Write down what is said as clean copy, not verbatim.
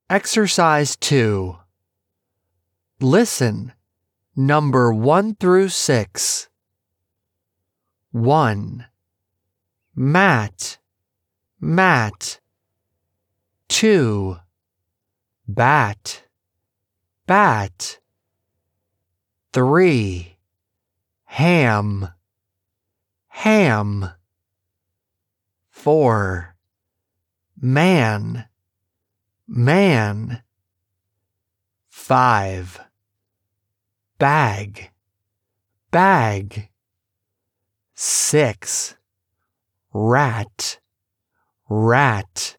Exercise 2. Listen. Number 1 through 6. 1. Mat, mat. 2. Bat, bat. 3. Ham, ham. 4. Man, man. 5. Bag, bag. 6. Rat, rat.